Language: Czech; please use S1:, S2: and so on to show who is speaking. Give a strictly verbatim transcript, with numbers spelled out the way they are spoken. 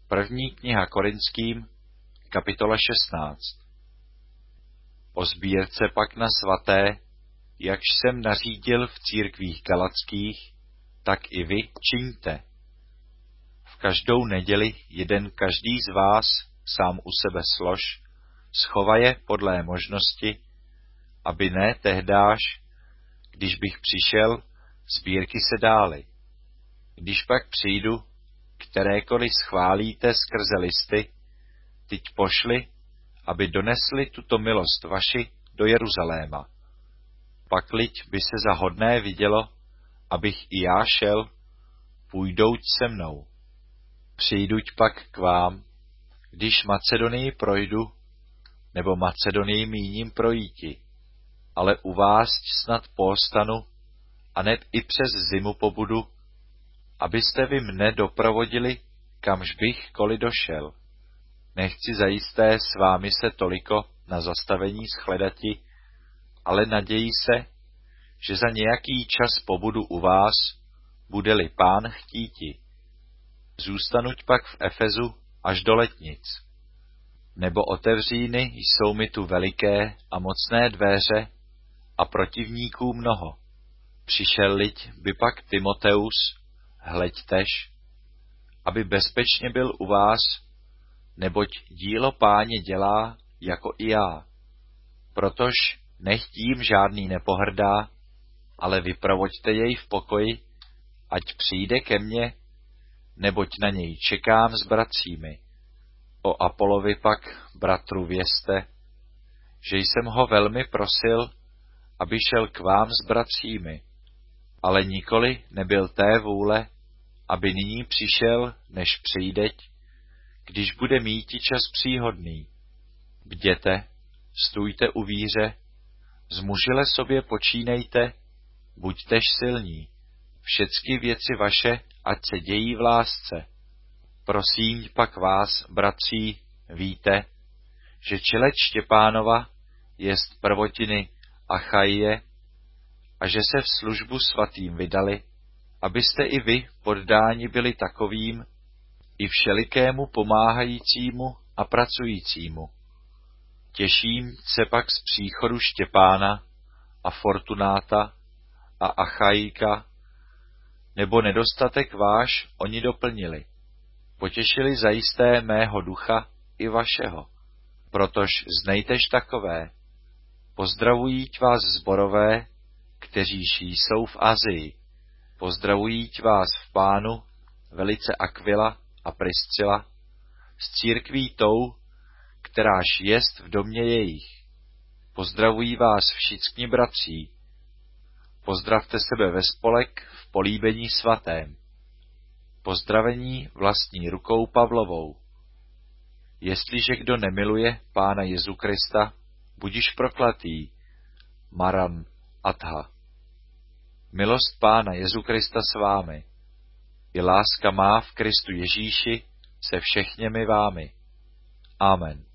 S1: První kniha Korinským, kapitola šestnáct. O sbírce pak na svaté, jakž jsem nařídil v církvích galackých, tak i vy čiňte. V každou neděli jeden každý z vás sám u sebe slož, schovaje podlé možnosti, aby ne tehdáž, když bych přišel, sbírky se dály. Když pak přijdu, kterékoliv schválíte skrze listy, tyť pošli, aby donesli tuto milost vaši do Jeruzaléma. Pakliť by se za hodné vidělo, abych i já šel, půjdouť se mnou. Přijduť pak k vám, když Macedonii projdu, nebo Macedonii míním projíti, ale u vás snad postanu, a neb i přes zimu pobudu, abyste vy mne doprovodili, kamž bych koli došel. Nechci zajisté s vámi se toliko na zastavení shledati, ale naději se, že za nějaký čas pobudu u vás, bude-li Pán chtíti. Zůstanuť pak v Efezu až do letnic. Nebo otevříny jsou mi tu veliké a mocné dvéře a protivníků mnoho. Přišel-liť by pak Timoteus, hleďtež, aby bezpečně byl u vás, neboť dílo Páně dělá jako i já. Protož nechť jím žádný nepohrdá, ale vyprovoďte jej v pokoji, ať přijde ke mně, neboť na něj čekám s bratřími. O Apolovi pak, bratru, vězte, že jsem ho velmi prosil, aby šel k vám s bratřími, ale nikoli nebyl té vůle, aby nyní přišel, než přijdeť, když bude míti čas příhodný. Bděte, stůjte u víře, zmužile sobě počínejte, buďtež silní, všecky věci vaše, ať se dějí v lásce. Prosím pak vás, bratří, víte, že čeleď Štěpánova jest prvotiny Achajie a že se v službu svatým vydali, abyste i vy poddáni byli takovým, i všelikému pomáhajícímu a pracujícímu. Těším se pak z příchodu Štěpána a Fortunáta a Achajika, nebo nedostatek váš oni doplnili. Potěšili zajisté mého ducha i vašeho, protož znejtež takové. Pozdravujíť vás zborové, kteříž jsou v Asii. Pozdravujíť vás v Pánu velice Akvila a Priscila, s církví tou, kteráž jest v domě jejich. Pozdravují vás všichni bratří. Pozdravte sebe ve spolek v políbení svatém. Pozdravení vlastní rukou Pavlovou. Jestliže kdo nemiluje Pána Jezu Krista, budiš prokletý. Maran Atha. Milost Pána Jezu Krista s vámi. I láska má v Kristu Ježíši se všechněmi vámi. Amen.